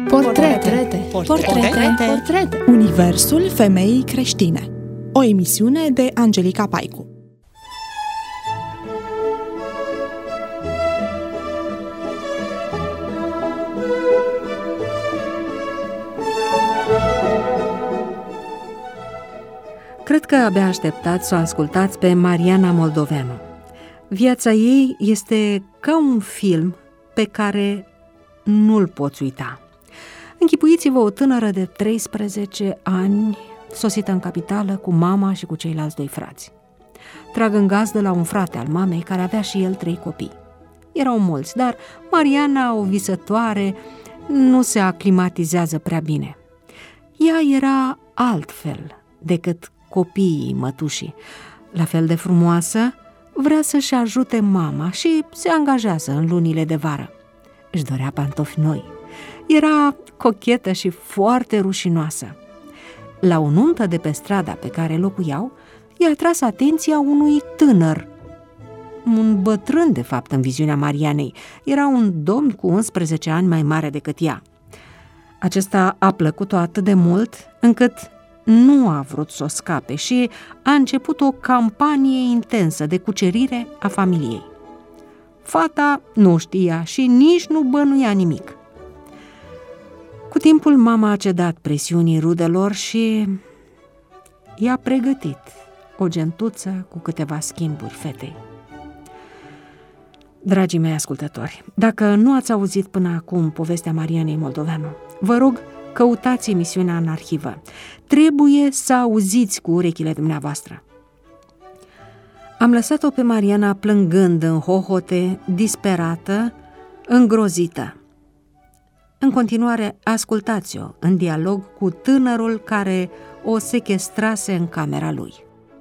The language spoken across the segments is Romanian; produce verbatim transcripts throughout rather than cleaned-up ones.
Portrete. Portrete. Portrete. Universul femeii creștine. O emisiune de Angelica Paicu. Cred că abia așteptați să o ascultați pe Mariana Moldoveanu. Viața ei este ca un film pe care nu-l poți uita. Închipuiți-vă o tânără de treisprezece ani, sosită în capitală cu mama și cu ceilalți doi frați. Trag în gazdă la un frate al mamei, care avea și el trei copii. Erau mulți, dar Mariana, o visătoare, nu se aclimatizează prea bine. Ea era altfel decât copiii mătușii. La fel de frumoasă, vrea să-și ajute mama și se angajează în lunile de vară. Își dorea pantofi noi. Era cochetă și foarte rușinoasă. La o nuntă de pe strada pe care locuiau, i-a atras atenția unui tânăr, un bătrân de fapt în viziunea Marianei. Era un domn cu unsprezece ani mai mare decât ea. Acesta a plăcut-o atât de mult încât nu a vrut să o scape și a început o campanie intensă de cucerire a familiei. Fata nu știa și nici nu bănuia nimic. Cu timpul, mama a cedat presiunii rudelor și i-a pregătit o gentuță cu câteva schimburi fetei. Dragii mei ascultători, dacă nu ați auzit până acum povestea Marianei Moldoveanu, vă rog, căutați emisiunea în arhivă. Trebuie să auziți cu urechile dumneavoastră. Am lăsat-o pe Mariana plângând în hohote, disperată, îngrozită. În continuare, ascultați-o în dialog cu tânărul care o sechestrase în camera lui.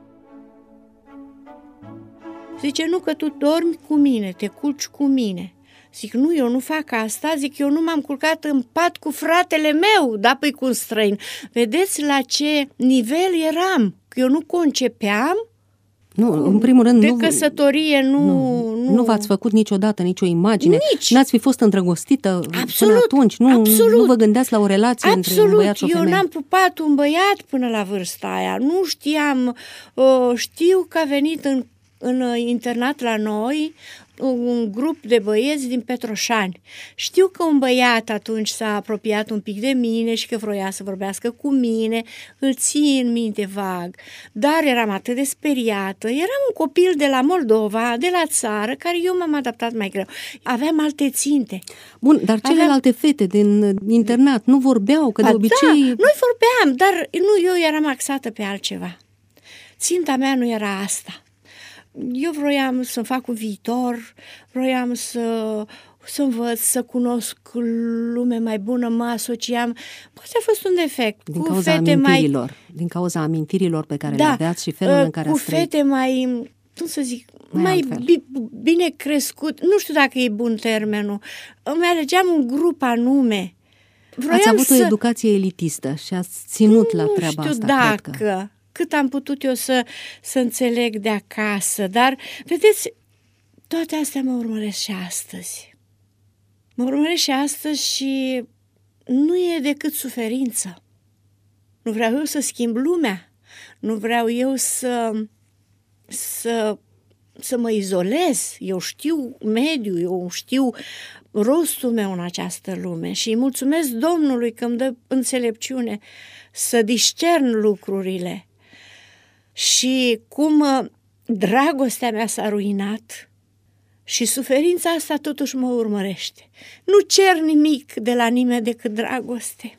Zice, nu că tu dormi cu mine, te culci cu mine. Zic, nu, eu nu fac asta, zic, eu nu m-am culcat în pat cu fratele meu, da, păi cu un străin. Vedeți la ce nivel eram, că eu nu concepeam. Nu, în primul rând, de nu, căsătorie nu, nu, nu... nu v-ați făcut niciodată nicio imagine. Nici. N-ați fi fost îndrăgostită absolut, până atunci. Nu, absolut. nu vă gândeați la o relație absolut. între un băiat și o femeie. Eu n-am pupat un băiat până la vârsta aia. Nu știam. Uh, știu că a venit în, în internat la noi un grup de băieți din Petroșani. Știu că un băiat atunci s-a apropiat un pic de mine și că vroia să vorbească cu mine, îl țin minte vag, dar eram atât de speriată. Eram un copil de la Moldova, de la țară, care eu m-am adaptat mai greu. Aveam alte ținte. Bun, dar celelalte Aveam... fete din internat nu vorbeau, că de A, obicei... Da, noi vorbeam, dar nu, eu eram axată pe altceva. Ținta mea nu era asta. Eu vroiam să-mi fac un viitor, vroiam să, să învăț, să cunosc lume mai bună, mă asociam. Poate a fost un defect. Din cu cauza fete amintirilor, mai... din cauza amintirilor pe care da, le aveați și felul în care cu ați trăit. fete mai, cum să zic, mai, mai bi, bine crescut, nu știu dacă e bun termenul, îmi alegeam un grup anume. Vroiam ați avut să... o educație elitistă și ați ținut nu la treaba știu asta, dacă... cred că... cât am putut eu să, să înțeleg de acasă, dar, vedeți, toate astea mă urmăresc și astăzi. Mă urmăresc și astăzi și nu e decât suferință. Nu vreau eu să schimb lumea, nu vreau eu să, să, să mă izolez. Eu știu mediul, eu știu rostul meu în această lume și îi mulțumesc Domnului că îmi dă înțelepciune să discern lucrurile. Și cum dragostea mea s-a ruinat și suferința asta totuși mă urmărește. Nu cer nimic de la nimeni decât dragoste.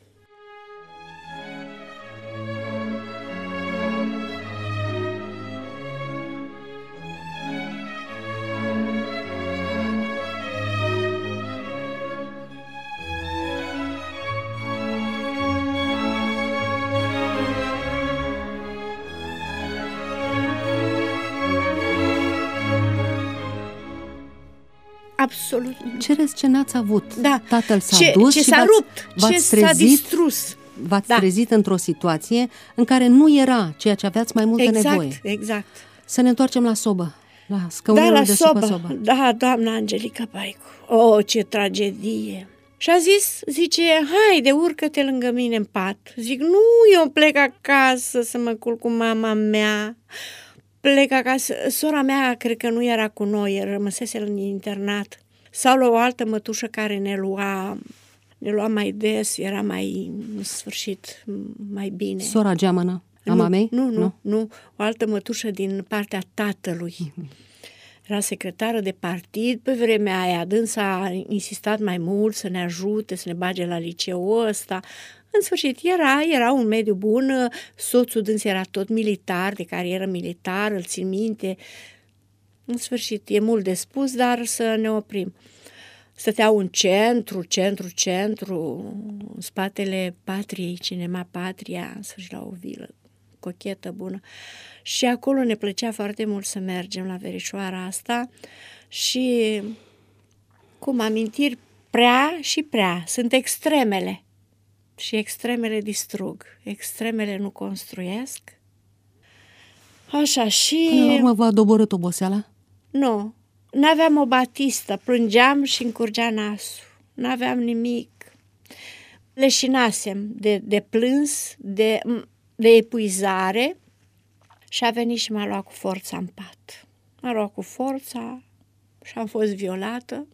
Absolut. Cereți ce n-ați avut. Da. Tatăl s-a ce, dus ce și s-a v-ați, rupt, v-ați ce trezit, s-a distrus. V-ați da. trezit într-o situație în care nu era ceea ce aveați mai multă exact, nevoie. Exact, Să ne întoarcem la sobă, la scăunelul da, la de sobă. sub sobă. Da, doamna Angelica Paicu. Oh, ce tragedie! Și a zis, zice, haide, urcă-te lângă mine în pat. Zic, nu, eu plec acasă să mă culc cu mama mea. Plec acasă. Sora mea, cred că nu era cu noi, rămăsese în internat. Sau la o altă mătușă care ne lua, ne lua mai des, era mai, în sfârșit, mai bine. Sora geamănă a mamei? Nu, nu, nu, nu. O altă mătușă din partea tatălui. Era secretară de partid pe vremea aia. Dânsa a insistat mai mult să ne ajute, să ne bage la liceul ăsta. În sfârșit, era, era un mediu bun. Soțul dâns era tot militar, de carieră militar, îl țin minte. În sfârșit, e mult de spus, dar să ne oprim. Stăteau în centru, centru, centru, în spatele Patriei, Cinema Patria, în sfârșit la o vilă cochetă, bună. Și acolo ne plăcea foarte mult să mergem la verișoara asta și cum amintiri prea și prea. Sunt extremele și extremele distrug, extremele nu construiesc. Așa și... Până la urmă v-a doborât oboseala? Nu, n-aveam o batistă, plângeam și încurgea nasul, n-aveam nimic. Leșinasem de, de plâns, de, de epuizare și a venit și m-a luat cu forța în pat. M-a luat cu forța și am fost violată.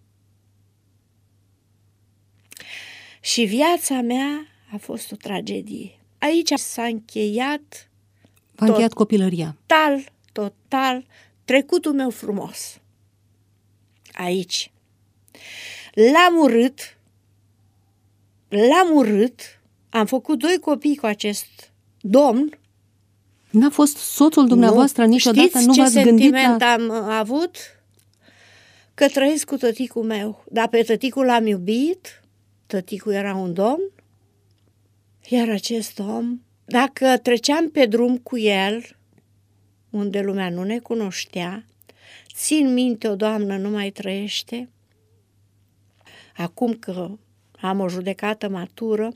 Și viața mea a fost o tragedie. Aici s-a încheiat... V-a încheiat copilăria. Total, total, trecutul meu frumos. Aici. L-am urât, l-am urât, am făcut doi copii cu acest domn. N-a fost soțul dumneavoastră nu. niciodată? Știți nu ce v-ați gândit sentiment la... am avut? Că trăiesc cu tăticul meu. Dar pe tăticul l-am iubit, tăticul era un domn, iar acest om, dacă treceam pe drum cu el, unde lumea nu ne cunoștea, țin minte, o doamnă nu mai trăiește, acum că am o judecată matură,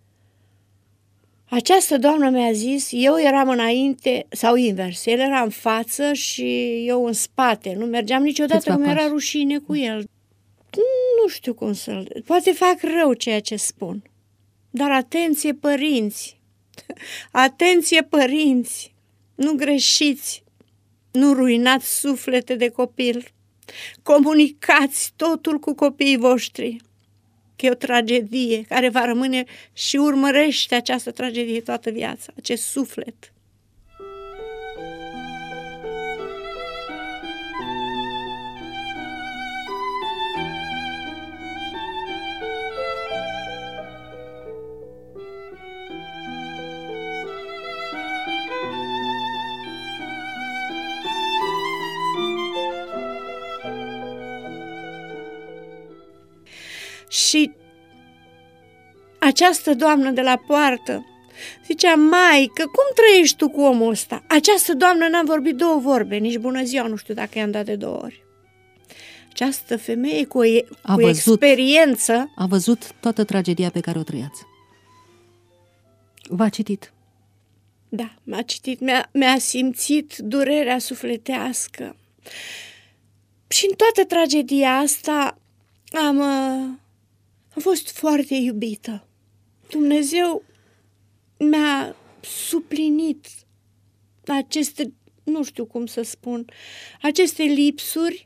această doamnă mi-a zis, eu eram înainte, sau invers, el era în față și eu în spate, nu mergeam niciodată, că mi-era rușine cu el. Nu știu cum să-l... Poate fac rău ceea ce spun, dar atenție părinți, atenție părinți, nu greșiți, nu ruinați suflete de copil, comunicați totul cu copiii voștri, că e o tragedie care va rămâne și urmărește această tragedie toată viața, acest suflet. Și această doamnă de la poartă zicea, maică, cum trăiești tu cu omul ăsta? Această doamnă n-am vorbit două vorbe, nici bună ziua, nu știu dacă i-am dat de două ori. Această femeie cu, e, a cu văzut, experiență... A văzut toată tragedia pe care o trăiați. V-a citit. Da, m-a citit, mi-a, mi-a simțit durerea sufletească. Și în toată tragedia asta am... Am fost foarte iubită. Dumnezeu mi-a suplinit aceste, nu știu cum să spun, aceste lipsuri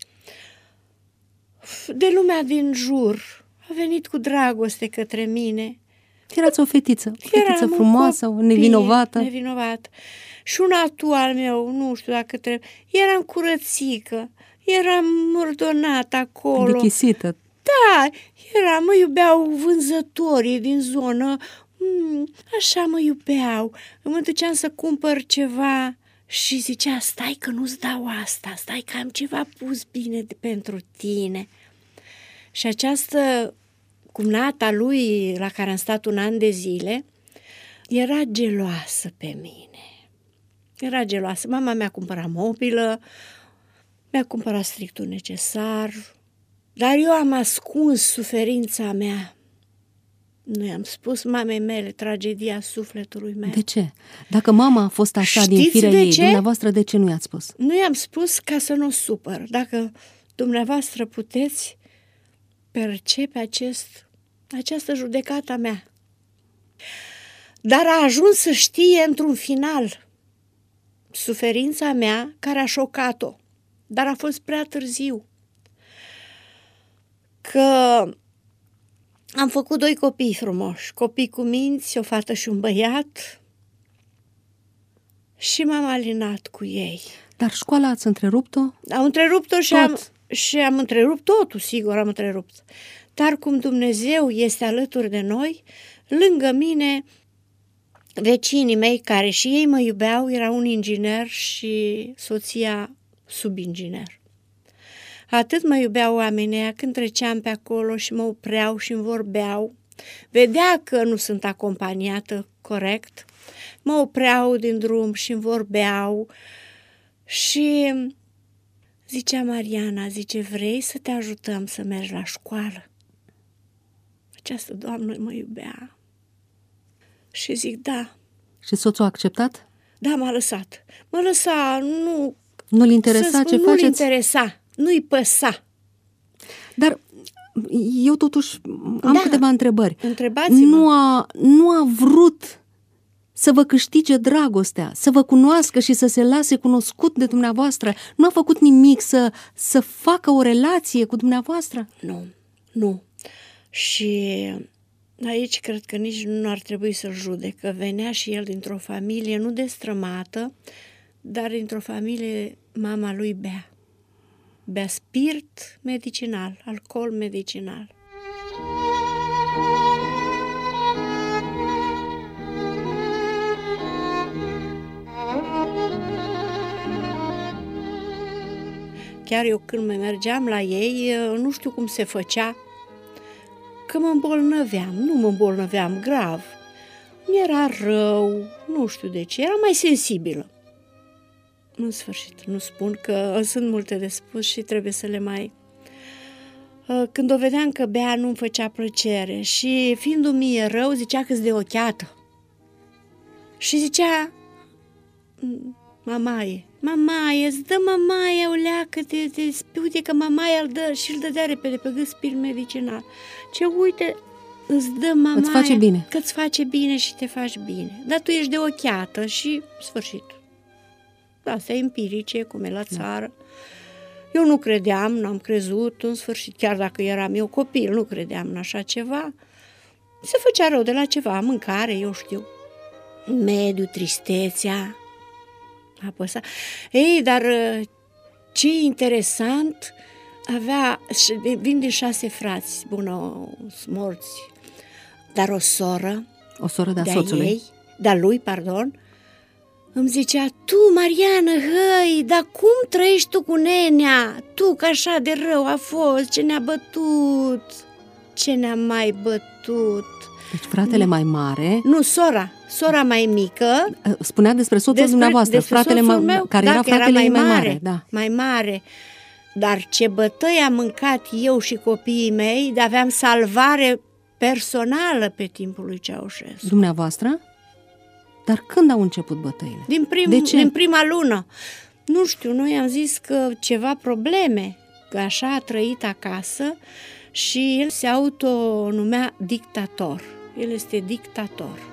de lumea din jur. A venit cu dragoste către mine. Erați o fetiță, o fetiță Eram frumoasă, copil, nevinovată. Nevinovată. Și un atu al meu, nu știu dacă trebuie, eram curățică, eram murdonată acolo. Dichisită. Da, era, mă iubeau vânzătorii din zonă, mm, așa mă iubeau. Mă duceam să cumpăr ceva și zicea, stai că nu-ți dau asta, stai că am ceva pus bine de, pentru tine. Și această cumnata lui, la care am stat un an de zile, era geloasă pe mine. Era geloasă. Mama mi-a cumpărat mobilă, mi-a cumpărat strictul necesar, dar eu am ascuns suferința mea. Nu i-am spus mamei mele tragedia sufletului meu. De ce? Dacă mama a fost așa Știți din firea de ei, ce? dumneavoastră de ce nu i-ați spus? Nu i-am spus ca să nu o supăr. Dacă dumneavoastră puteți percepe acest această judecată mea. Dar a ajuns să știe într-un final suferința mea care a șocat-o, dar a fost prea târziu. Că am făcut doi copii frumoși, copii cu minți, o fată și un băiat, și m-am alinat cu ei. Dar școala ați întrerupt-o? Am întrerupt-o și am, și am întrerupt totul, sigur am întrerupt. Dar cum Dumnezeu este alături de noi, lângă mine, vecinii mei care și ei mă iubeau, era un inginer și soția subinginer. Atât mă iubeau oamenii ăia când treceam pe acolo și mă opreau și îmi vorbeau. Vedea că nu sunt acompaniată corect. Mă opreau din drum și îmi vorbeau și zicea Mariana, zice, vrei să te ajutăm să mergi la școală? Această doamnă mă iubea. Și zic, da. Și soțul a acceptat? Da, m-a lăsat. Mă lăsa, nu... Nu-l interesa spun, ce nu faceți? Nu-l interesa, nu-i păsa. Dar eu totuși am Da. câteva întrebări. Întrebați-mă. Nu a, nu a vrut să vă câștige dragostea, să vă cunoască și să se lase cunoscut de dumneavoastră? Nu a făcut nimic să, să facă o relație cu dumneavoastră? Nu, nu. Și aici cred că nici nu ar trebui să-l judec, că venea și el dintr-o familie nu destrămată, dar dintr-o familie, mama lui bea. Bea spirit medicinal, alcool medicinal. Chiar eu când mai mergeam la ei, nu știu cum se făcea, că mă îmbolnăveam. Nu mă îmbolnăveam grav. Mi-era rău, nu știu de ce, eram mai sensibilă. În sfârșit, nu spun că sunt multe de spus și trebuie să le mai... Când o vedeam că bea, nu-mi făcea plăcere și fiindu-mi mie rău, zicea că-s de ochiată. Și zicea, mamaie, mamaie, îți dă mamaie o leacă de, de uite că mamaie îl dă și îl dădea repede pe gât spirit medicinal. Ce uite, îți dă mamaie, îți face bine. Că îți face bine și te faci bine. Dar tu ești de ochiată și sfârșit. Asta e empirice, cum e la țară. Eu nu credeam, n-am crezut, în sfârșit, chiar dacă eram eu copil, nu credeam în așa ceva. Se făcea rău de la ceva, mâncare, eu știu. Mediu, tristețea, apăsa. Ei, dar ce interesant, avea, vin din șase frați, bună, morți, dar o soră, o soră de-a de-a soțului, ei, de-a lui, pardon, îmi zicea, tu, Mariană, hăi, dar cum trăiești tu cu nenea? Tu, că așa de rău a fost, ce ne-a bătut, ce ne-a mai bătut. Deci fratele mai mare... Nu, sora, sora mai mică. Spunea despre soțul despre, dumneavoastră, despre fratele mai, meu, care da, era fratele era mai mai mare, mare. Da. Mai mare. Dar ce bătăi am mâncat eu și copiii mei, de aveam salvare personală pe timpul lui Ceaușescu. Dumneavoastră? Dar când au început bătăile? Din, prim, de ce? din prima lună. Nu știu, noi am zis că ceva probleme, că așa a trăit acasă și el se autonumea dictator. El este dictator.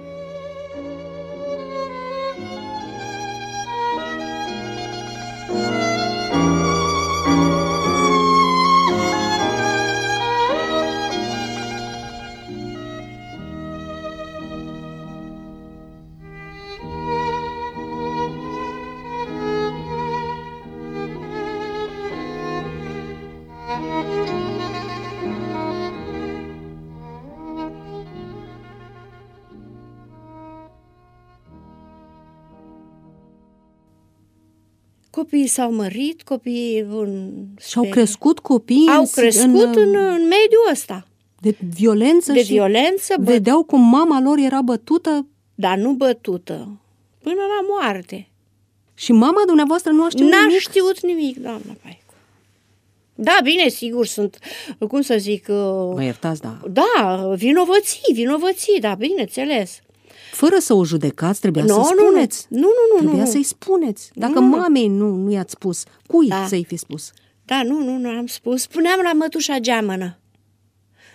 Copiii s-au mărit, copiii... În... Și-au crescut copiii Au în, crescut în, în, în mediul ăsta. De violență de și violență, bă... vedeau cum mama lor era bătută. Dar nu bătută, până la moarte. Și mama dumneavoastră nu a știut N-a nimic? știut nimic, doamna Paicu. Da, bine, sigur, sunt, cum să zic... Mă iertați, da. Da, vinovății, vinovății, da, bineînțeles. Fără să o judecați, trebuia no, să nu, spuneți. Nu, nu, nu. Trebuia nu, să-i spuneți. Dacă nu, mamei nu, nu i-ați spus, cui da. să-i fi spus? Da, nu, nu, nu am spus. Spuneam la mătușa geamănă.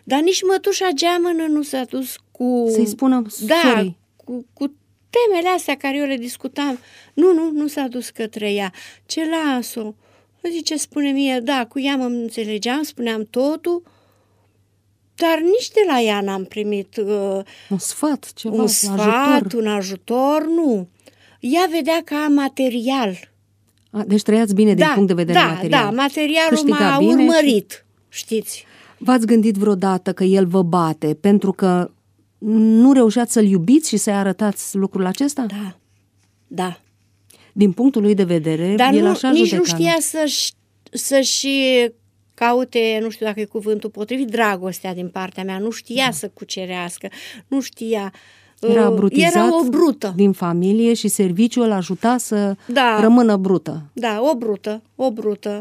Dar nici mătușa geamănă nu s-a dus cu... Să-i spună Da, sorei. cu, cu temele astea care eu le discutam. Nu, nu, nu s-a dus către ea. Ce las-o? Zice, spune mie, da, cu ea mă înțelegeam, spuneam totul, dar nici de la ea n-am primit uh, Un sfat, ceva, un sfat, ajutor. un ajutor, nu. Ea vedea ca material. A, deci trăiați bine din Da, punct de vedere da, material. da, materialul Câștiga m-a bine urmărit, știți. V-ați gândit vreodată că el vă bate pentru că nu reușeați să-l iubiți și să-i arătați lucrul acesta? Da, da. Din punctul lui de vedere, Dar el nu, așa nici judeca. nu știa să-și, să-și caute, nu știu dacă e cuvântul potrivit, dragostea din partea mea. Nu știa da. să cucerească, nu știa... Era brutizat Era o brută. din familie și serviciul îl ajuta să Da. rămână brută. Da, o brută, o brută.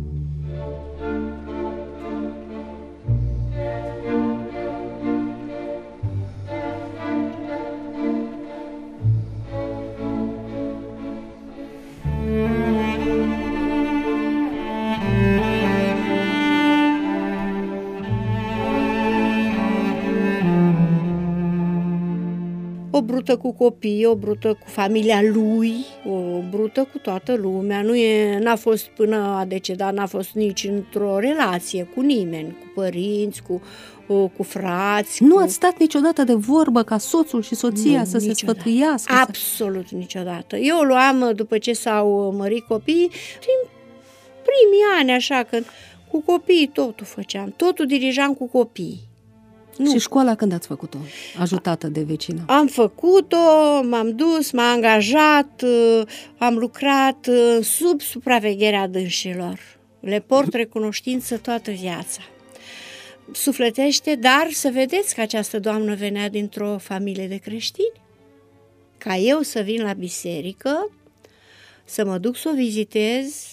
O brută cu copii, o brută cu familia lui, o brută cu toată lumea. Nu e, n-a fost până a decedat, n-a fost nici într-o relație cu nimeni, cu părinți, cu, o, cu frați. Nu cu... ați stat niciodată de vorbă ca soțul și soția Nu, să se niciodată. sfătuiască? Să... Absolut niciodată. Eu o luam, după ce s-au mărit copiii, prin primii ani, așa, când cu copiii totul făceam, totul dirijam cu copiii. Nu. Și școala când ați făcut-o? Ajutată de vecină. Am făcut-o, m-am dus, m-am angajat, am lucrat sub supravegherea dânșilor. Le port recunoștință toată viața. Sufletește, dar să vedeți că această doamnă venea dintr-o familie de creștini. Ca eu să vin la biserică, să mă duc să o vizitez,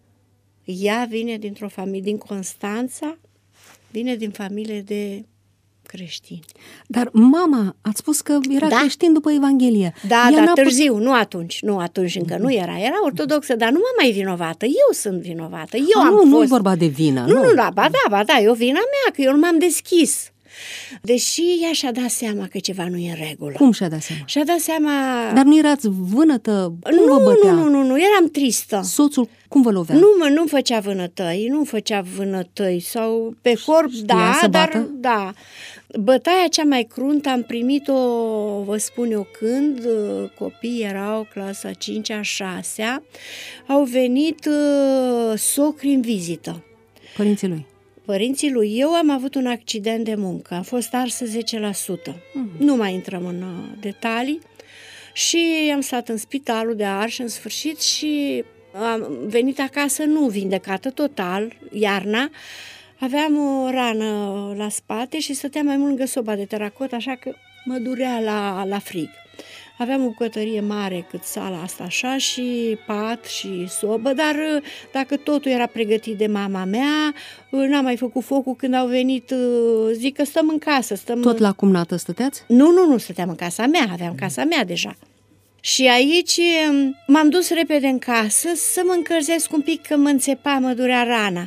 ea vine dintr-o familie, din Constanța, vine din familie de creștini. Dar mama, ați spus că era Da. creștin după Evanghelie. Da, Ea dar n-a put- târziu, nu atunci, nu atunci încă nu era, era ortodoxă, dar nu mă mai vinovată, eu sunt vinovată, eu A, am nu, fost... nu e vorba de vină. Nu, nu, da, ba da, ba da, e o vina mea, că eu nu m-am deschis. Deși ea și-a dat seama că ceva nu e în regulă. Cum și-a dat seama? Și-a dat seama... Dar nu erați vânătă? Cum nu, vă bătea? nu, nu, nu, nu, eram tristă. Soțul cum vă lovea? Nu, mă, nu făcea vânătăi, nu făcea vânătăi sau pe corp, Știa da, să dar bată? da. Bătaia cea mai cruntă am primit-o, vă spun eu când, copiii erau clasa a cincea, a șasea, au venit uh, socri în vizită. Părinții lui. Părinții lui, eu am avut un accident de muncă, am fost arsă zece la sută. Mm-hmm. Nu mai intrăm în uh, detalii. Și am stat în spitalul de ars în sfârșit și am venit acasă nu vindecată total, iarna. Aveam o rană la spate și stăteam mai mult lângă soba de teracot, așa că mă durea la, la frig. Aveam o bucătărie mare cât sala asta așa și pat și sobă, dar dacă totul era pregătit de mama mea, n-am mai făcut focul când au venit, zic că stăm în casă. Stăm... Tot la cumnată stăteați? Nu, nu, nu, stăteam în casa mea, aveam casa mea deja. Și aici m-am dus repede în casă să mă încălzesc un pic, că mă înțepa, mă durea rana.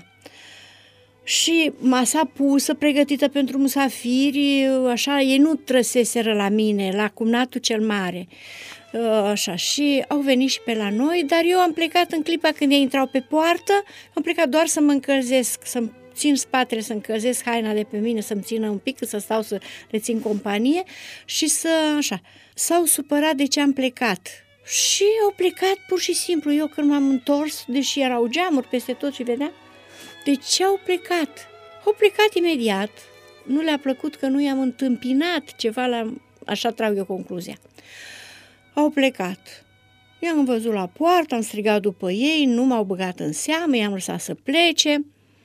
Și masa pusă, pregătită pentru musafiri, așa, ei nu trăseseră la mine, la cumnatul cel mare, așa, și au venit și pe la noi, dar eu am plecat în clipa când ei intrau pe poartă, am plecat doar să mă încălzesc, să-mi țin spatele, să încălzesc haina de pe mine, să-mi țină un pic, să stau să le țin companie și să, așa, s-au supărat de ce am plecat. Și au plecat pur și simplu, eu când m-am întors, deși erau geamuri peste tot și vedeam, de ce au plecat? Au plecat imediat. Nu le-a plăcut că nu i-am întâmpinat ceva, la... așa trag eu concluzia. Au plecat. I-am văzut la poartă, am strigat după ei, nu m-au băgat în seamă, i-am lăsat să plece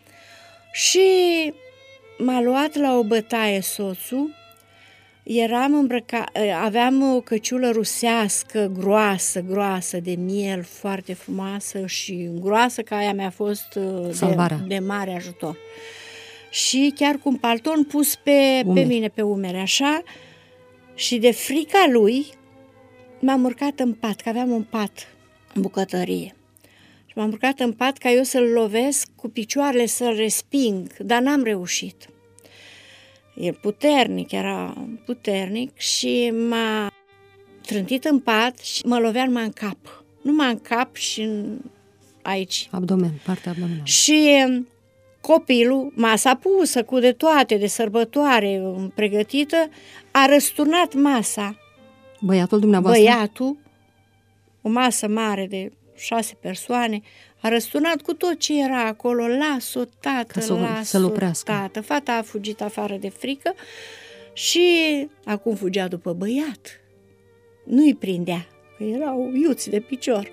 și m-a luat la o bătaie soțul. Eram îmbrăca... aveam o căciulă rusească, groasă, groasă, de miel, foarte frumoasă și groasă, ca aia mi-a fost de, de mare ajutor. Și chiar cu un palton pus pe, pe mine, pe umere, așa, și de frica lui m-am urcat în pat, că aveam un pat în bucătărie. Și m-am urcat în pat ca eu să-l lovesc cu picioarele, să-l resping, dar n-am reușit. e puternic, era puternic și m-a trântit în pat și mă lovea numai în cap. Numai în cap și în, aici. Abdomen, partea abdomenală. Și copilul, masa pusă cu de toate, de sărbătoare pregătită, a răsturnat masa. Băiatul dumneavoastră? Băiatul, o masă mare de șase persoane, a răsturnat cu tot ce era acolo. Las-o, tată, să, las-o, tată. Fata a fugit afară de frică și acum fugea după băiat. Nu-i prindea, că erau iuți de picior.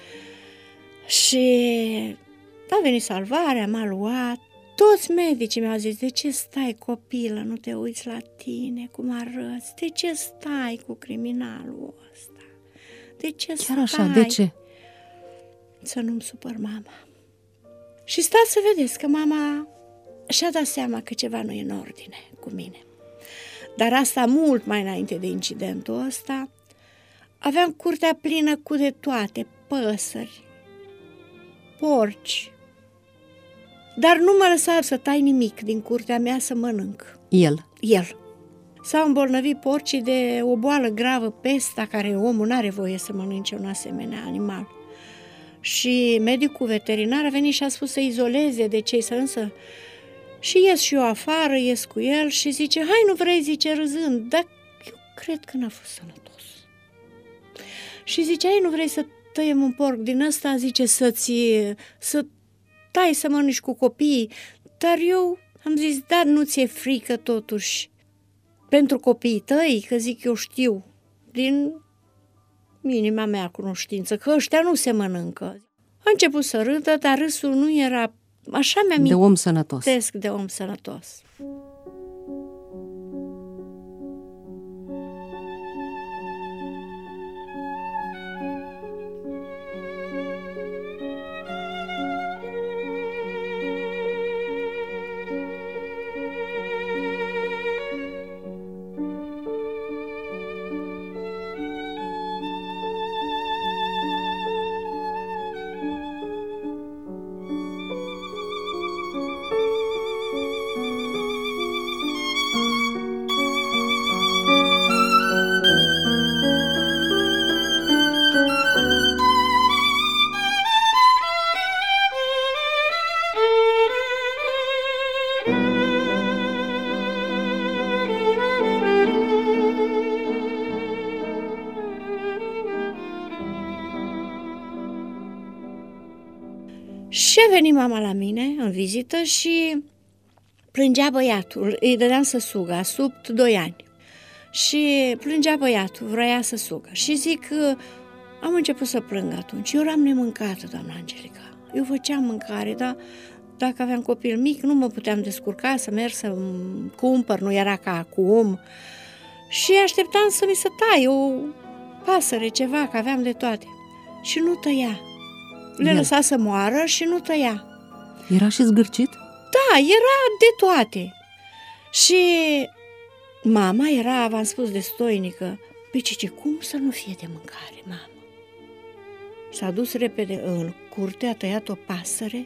Și a venit salvarea, m-a luat. Toți medicii mi-au zis, de ce stai, copilă, nu te uiți la tine, cum arăți? De ce stai cu criminalul ăsta? De ce Chiar stai? așa, de ce? Să nu-mi supăr mama. Și stați să vedeți că mama și-a dat seama că ceva nu e în ordine cu mine. Dar asta mult mai înainte de incidentul ăsta, aveam curtea plină cu de toate, păsări, porci, dar nu mă lăsa să tai nimic din curtea mea să mănânc. El? El. S-au îmbolnăvit porcii de o boală gravă, pesta, care omul n-are voie să mănânce un asemenea animal. Și medicul veterinar a venit și a spus să izoleze de cei să însă. Și ies și eu afară, ies cu el și zice, hai, nu vrei, zice râzând, dar eu cred că n-a fost sănătos. Și zice, hai, nu vrei să tăiem un porc din ăsta, zice, să-ți, să tai să mănânci cu copiii, dar eu am zis, dar nu ți-e frică totuși pentru copiii tăi, că zic eu știu din minima mea cunoștință că ăștia nu se mănâncă. A început să râdă, dar râsul nu era, așa mi-am de om sănătos. De om sănătos. Și a venit mama la mine în vizită și plângea băiatul, îi dădeam să sugă, a subt doi ani. Și plângea băiatul, vrea să sugă. Și zic, am început să plâng atunci. Eu eram nemâncată, doamna Angelica. Eu făceam mâncare, dar dacă aveam copil mic, nu mă puteam descurca să merg să cumpăr, nu era ca acum. Și așteptam să mi se taie o pasăre, ceva, că aveam de toate. Și nu tăia. Le lăsa să moară și nu tăia. Era și zgârcit? Da, era de toate. Și mama era, v-am spus, destoinică. Păi ce, cum să nu fie de mâncare, mamă? S-a dus repede în curte, a tăiat o pasăre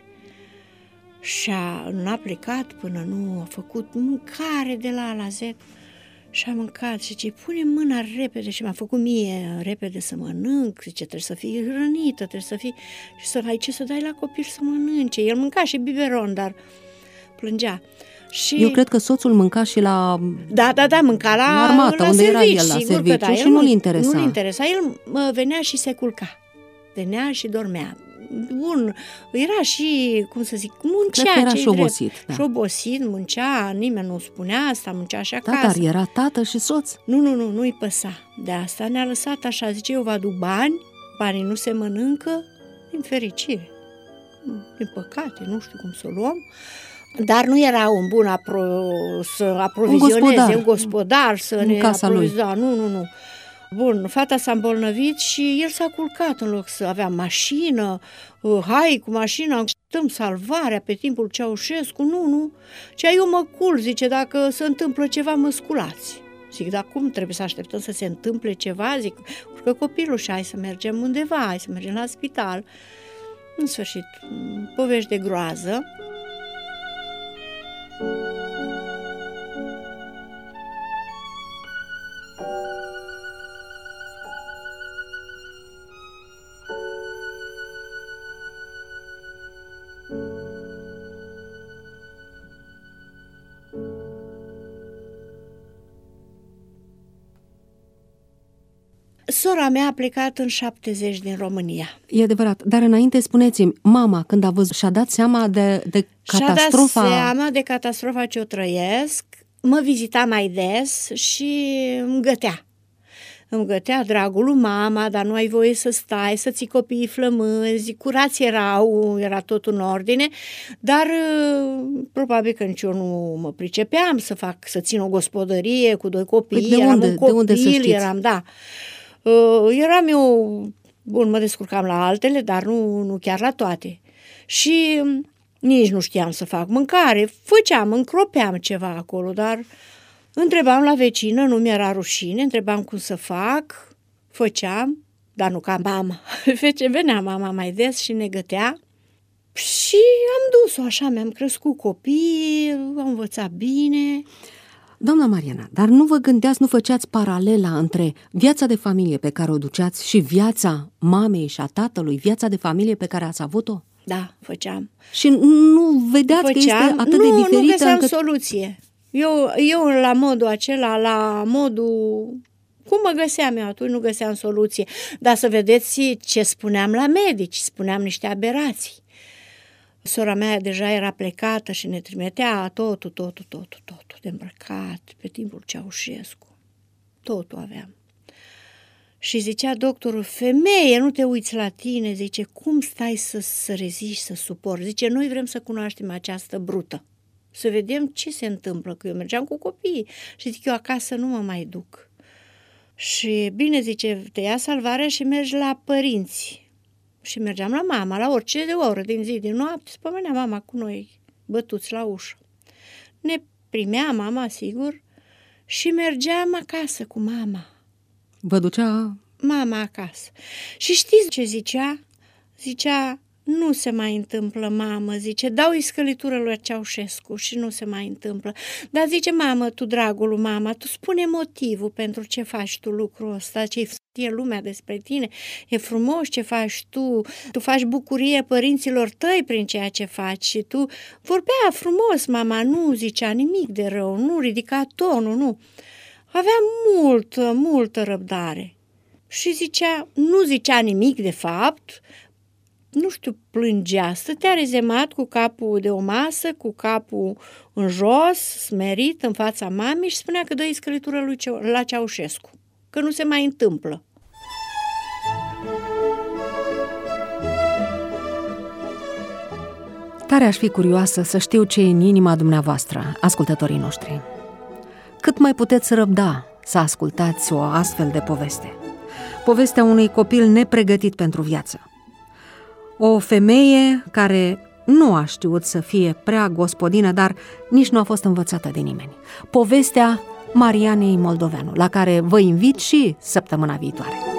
și a, n-a plecat până nu a făcut mâncare de la A la Z. Și am mâncat și zice, pune mâna repede și m-a făcut mie repede să mănânc, zice, trebuie să fii hrănită, trebuie să fii, și să ai ce să dai la copil să mănânce. El mânca și biberon, dar plângea. Și... Eu cred că soțul mânca și la... Da, da, da, mânca la, la armată, la unde servici, era el la sigur serviciu că da, și nu-l interesa. Nu-l interesa, el venea și se culca, venea și dormea. Bun, era și, cum să zic, muncea. Cred că era și obosit. Da. Și obosit, muncea, nimeni nu spunea asta, muncea și acasă. Da, dar era tată și soț. Nu, nu, nu, nu-i păsa. De asta ne-a lăsat așa, zice, eu vă aduc bani, banii nu se mănâncă, din fericire. Din păcate, nu știu cum să o luăm. Dar nu era un bun apro- să aprovizioneze, un gospodar, un gospodar să în ne casa lui. Da, nu, nu, nu. Bun, fata s-a îmbolnăvit și el s-a culcat în loc să avea mașină, hai cu mașina, așteptăm salvarea pe timpul Ceaușescu, nu, nu. Ce eu mă cul, zice, dacă se întâmplă ceva, mă sculați. Zic, dar cum trebuie să așteptăm să se întâmple ceva? Zic, urcă copilul și hai să mergem undeva, hai să mergem la spital. În sfârșit, povești de groază. Sora mea a plecat în șaptezeci din România. E adevărat, dar înainte spuneți-mi, mama când a văzut și-a dat seama de, de catastrofa... Și-a dat seama de catastrofa ce o trăiesc, mă vizita mai des și îmi gătea. Îmi gătea dragul lui mama, dar nu ai voie să stai, să ții copiii flămânzi, curați erau, era tot în ordine, dar probabil că nici eu nu mă pricepeam să fac, să țin o gospodărie cu doi copii, păi de eram unde? un copil, de unde să știți? eram, da. Uh, eram eu, bun, mă descurcam la altele, dar nu, nu chiar la toate. Și nici nu știam să fac mâncare, făceam, încropeam ceva acolo, dar întrebam la vecină, nu mi-era rușine, întrebam cum să fac, făceam, dar nu ca mama. Venea mama mai des și ne gătea și am dus-o așa, mi-am crescut copii, am învățat bine. Doamna Mariana, dar nu vă gândeați, nu făceați paralela între viața de familie pe care o duceați și viața mamei și a tatălui, viața de familie pe care ați avut-o? Da, făceam. Și nu vedeați făceam. Că este atât nu, de diferită? Nu găseam încât... soluție. Eu, eu la modul acela, la modul... Cum mă găseam eu atunci, nu găseam soluție. Dar să vedeți ce spuneam la medici, spuneam niște aberații. Sora mea deja era plecată și ne trimitea totul, totul, totul, totul de îmbrăcat pe timpul Ceaușescu. Totul aveam. Și zicea doctorul, femeie, nu te uiți la tine, zice, cum stai să, să reziști, să suporți? Zice, noi vrem să cunoaștem această brută, să vedem ce se întâmplă, că eu mergeam cu copiii și zic, eu acasă nu mă mai duc. Și bine, zice, te ia salvarea și mergi la părinți. Și mergeam la mama, la orice de oră, din zi, din noapte, spomenea mama cu noi, bătuți la ușă. Ne primea mama, sigur, și mergeam acasă cu mama. Vă ducea... Mama acasă. Și știți ce zicea? Zicea, nu se mai întâmplă, mamă, zice, dau-i scălitură lui Ceaușescu și nu se mai întâmplă. Dar zice, mamă, tu, dragul mama, tu spune motivul pentru ce faci tu lucrul ăsta, ce e lumea despre tine, e frumos ce faci tu, tu faci bucurie părinților tăi prin ceea ce faci și tu vorbea frumos, mama, nu zicea nimic de rău, nu ridica tonul, nu. Avea multă, multă răbdare și zicea, nu zicea nimic de fapt, nu știu, plângea, stătea rezemat cu capul de o masă, cu capul în jos, smerit în fața mamei și spunea că dă-i scălitură lui Ce- la Ceaușescu, că nu se mai întâmplă. Tare aș fi curioasă să știu ce e în inima dumneavoastră, ascultătorii noștri. Cât mai puteți răbda să ascultați o astfel de poveste? Povestea unui copil nepregătit pentru viață. O femeie care nu a știut să fie prea gospodină, dar nici nu a fost învățată de nimeni. Povestea Marianei Moldoveanu, la care vă invit și săptămâna viitoare.